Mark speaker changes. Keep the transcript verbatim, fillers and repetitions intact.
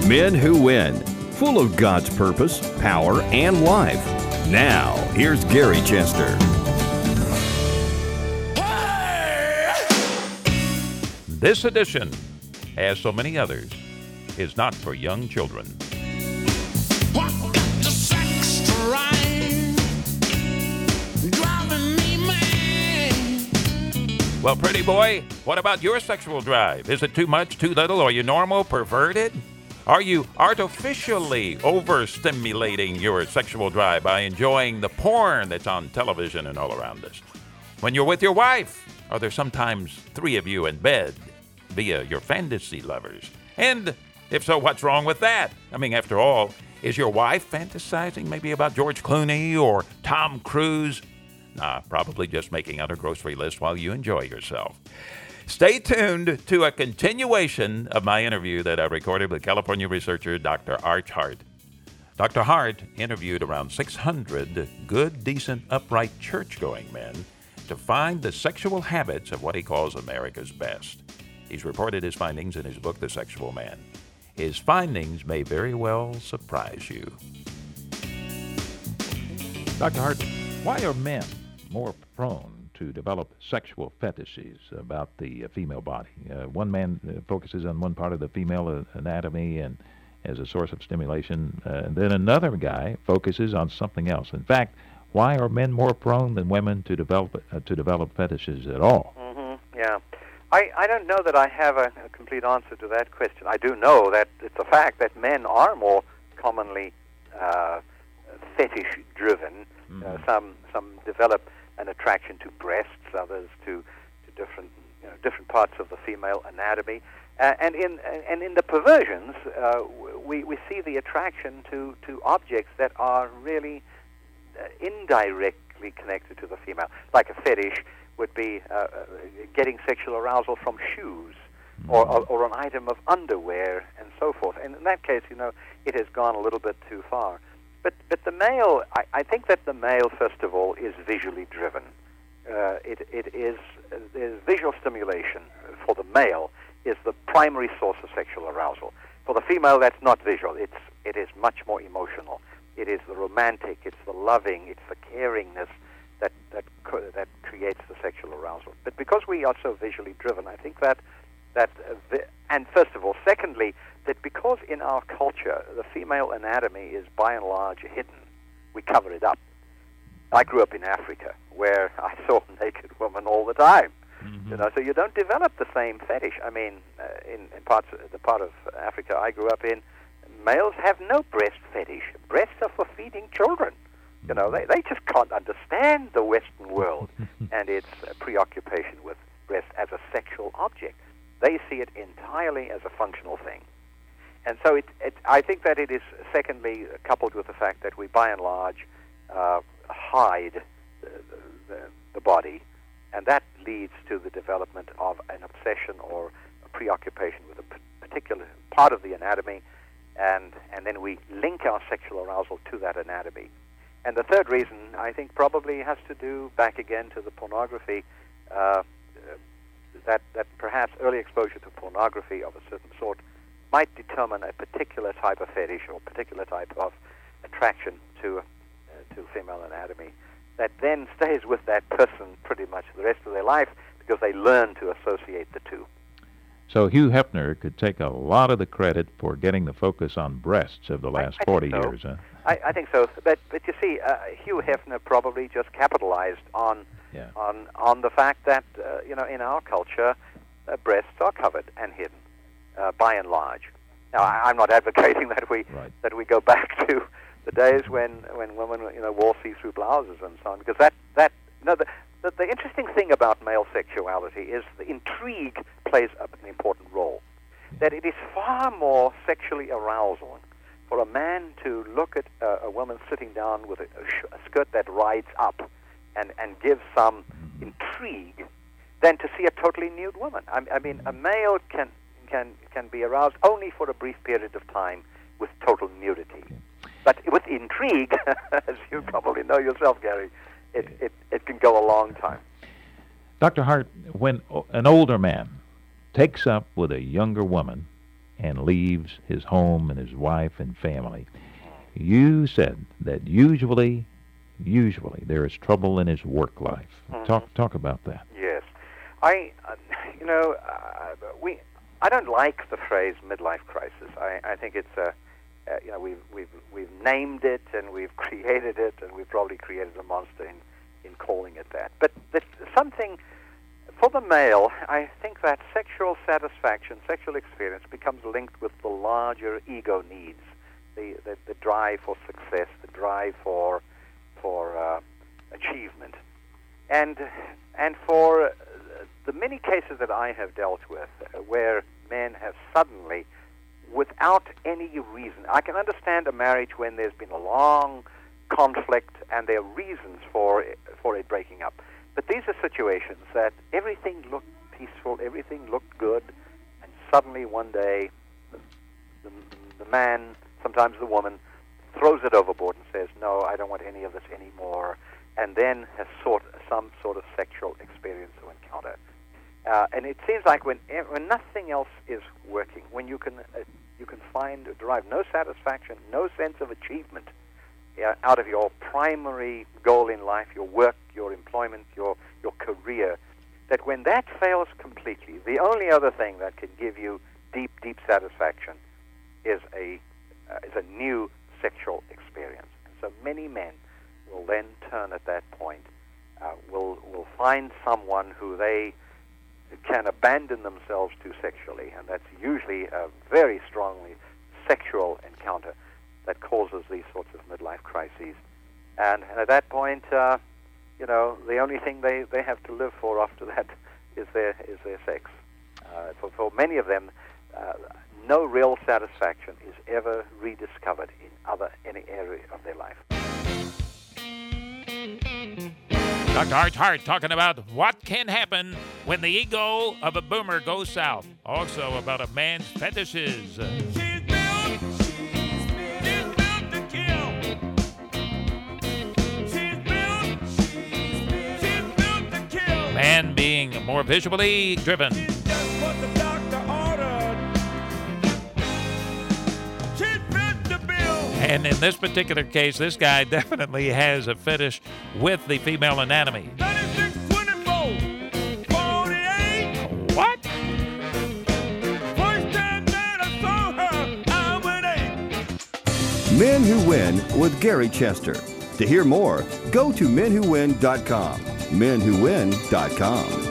Speaker 1: Men Who Win, full of God's purpose, power, and life. Now, here's Gary Chester.
Speaker 2: This edition, as so many others, is not for young children.
Speaker 3: What got the sex drive driving me mad?
Speaker 2: Well, pretty boy, what about your sexual drive? Is it too much, too little, or are you normal, perverted? Are you artificially overstimulating your sexual drive by enjoying the porn that's on television and all around us? When you're with your wife, are there sometimes three of you in bed via your fantasy lovers? And if so, what's wrong with that? I mean, after all, is your wife fantasizing maybe about George Clooney or Tom Cruise? Nah, probably just making out her grocery list while you enjoy yourself. Stay tuned to a continuation of my interview that I recorded with California researcher Doctor Arch Hart. Doctor Hart interviewed around six hundred good, decent, upright, church-going men to find the sexual habits of what he calls America's best. He's reported his findings in his book, The Sexual Man. His findings may very well surprise you. Doctor Hart, why are men more prone to develop sexual fetishes about the uh, female body? Uh, one man uh, focuses on one part of the female uh, anatomy and as a source of stimulation, uh, and then another guy focuses on something else. In fact, why are men more prone than women to develop uh, to develop fetishes at all?
Speaker 4: Mm-hmm. Yeah. I, I don't know that I have a, a complete answer to that question. I do know that it's a fact that men are more commonly uh, fetish-driven. Mm-hmm. Uh, some some develop an attraction to breasts, others to, to different you know, different parts of the female anatomy, uh, and in and in the perversions, uh, we we see the attraction to, to objects that are really uh, indirectly connected to the female, like a fetish would be uh, uh, getting sexual arousal from shoes, or, or or an item of underwear, and so forth. And in that case, you know, it has gone a little bit too far. But but the male, I, I think that the male, first of all, is visually driven. Uh, it it is uh, there's visual stimulation for the male is the primary source of sexual arousal. For the female, that's not visual. It's it is much more emotional. It is the romantic. It's the loving. It's the caringness that that co- that creates the sexual arousal. But because we are so visually driven, I think that that uh, vi- and first of all, secondly, that because in our culture the female anatomy is by and large hidden, we cover it up. I grew up in Africa, where I saw naked women all the time. Mm-hmm. You know, so you don't develop the same fetish. I mean, uh, in, in parts the part of Africa I grew up in, males have no breast fetish. Breasts are for feeding children. You know, they they just can't understand the Western world and its uh, preoccupation with breast as a sexual object. They see it entirely as a functional thing. And so it, it, I think that it is, secondly, coupled with the fact that we, by and large, uh, hide the, the, the body, and that leads to the development of an obsession or a preoccupation with a p- particular part of the anatomy, and, and then we link our sexual arousal to that anatomy. And the third reason, I think, probably has to do, back again to the pornography, uh, that, that perhaps early exposure to pornography of a certain sort might determine a particular type of fetish or particular type of attraction to uh, to female anatomy that then stays with that person pretty much the rest of their life because they learn to associate the two.
Speaker 2: So Hugh Hefner could take a lot of the credit for getting the focus on breasts of the last
Speaker 4: I, I
Speaker 2: forty
Speaker 4: so.
Speaker 2: years. Huh?
Speaker 4: I, I think so. But but you see, uh, Hugh Hefner probably just capitalized on
Speaker 2: yeah.
Speaker 4: on on the fact that uh, you know in our culture uh, breasts are covered and hidden. Uh, by and large. Now, I, I'm not advocating that we
Speaker 2: right.
Speaker 4: that we go back to the days when, when women, you know, wore see-through blouses and so on, because that that you know the, the the interesting thing about male sexuality is the intrigue plays an important role. That it is far more sexually arousing for a man to look at uh, a woman sitting down with a, a, sh- a skirt that rides up and and gives some intrigue than to see a totally nude woman. I, I mean, a male can. can can be aroused only for a brief period of time with total nudity. But with intrigue, as you probably know yourself, Gary, it, it, it can go a long time.
Speaker 2: Doctor Hart, when an older man takes up with a younger woman,
Speaker 5: and leaves his home and his wife and family. You said that usually, usually there is trouble in his work life.
Speaker 4: Mm-hmm.
Speaker 5: Talk talk about that.
Speaker 4: Yes. I, uh, you know, uh, we, I don't like the phrase midlife crisis. I, I think it's a, uh, you know, we've, we've, we've named it and we've created it, and we've probably created a monster in, in calling it that. But that something, for the male, I think that sexual satisfaction, sexual experience becomes linked with the larger ego needs, the, the, the drive for success, the drive for, for uh, achievement. And, and for the many cases that I have dealt with uh, where men have suddenly, without any reason, I can understand a marriage when there's been a long conflict and there are reasons for for it breaking up. But these are situations that everything looked peaceful, everything looked good, and suddenly one day the, the, the man, sometimes the woman, throws it overboard and says, no, I don't want any of this anymore, and then has sought some sort of sexual experience or encounter. Uh, and it seems like when when nothing else is working, when you can uh, you can find derive no satisfaction, no sense of achievement uh, out of your primary goal in life, your work, your employment, your your career, that when that fails completely, the only other thing that can give you deep deep satisfaction is a uh, is a new sexual experience. And so many men will then turn at that point, uh, will will find someone who they can abandon themselves to sexually, and that's usually a very strongly sexual encounter that causes these sorts of midlife crises. And, and at that point, uh, you know, the only thing they, they have to live for after that is their is their sex. Uh, for, for many of them, uh, no real satisfaction is ever rediscovered in other any area of their life.
Speaker 2: Doctor Art Hart talking about what can happen when the ego of a boomer goes south. Also about a man's fetishes.
Speaker 3: She's built, she's built to kill. She's built, she's built to kill.
Speaker 2: Man being more visually driven.
Speaker 3: She's just what the doctor ordered. She's built to build.
Speaker 2: And in this particular case, this guy definitely has a fetish with the female anatomy.
Speaker 3: thirty-six twenty-four forty-eight.
Speaker 2: What?
Speaker 3: First time that I saw her, I went eight.
Speaker 1: Men Who Win with Gary Chester. To hear more, go to men who win dot com. men who win dot com.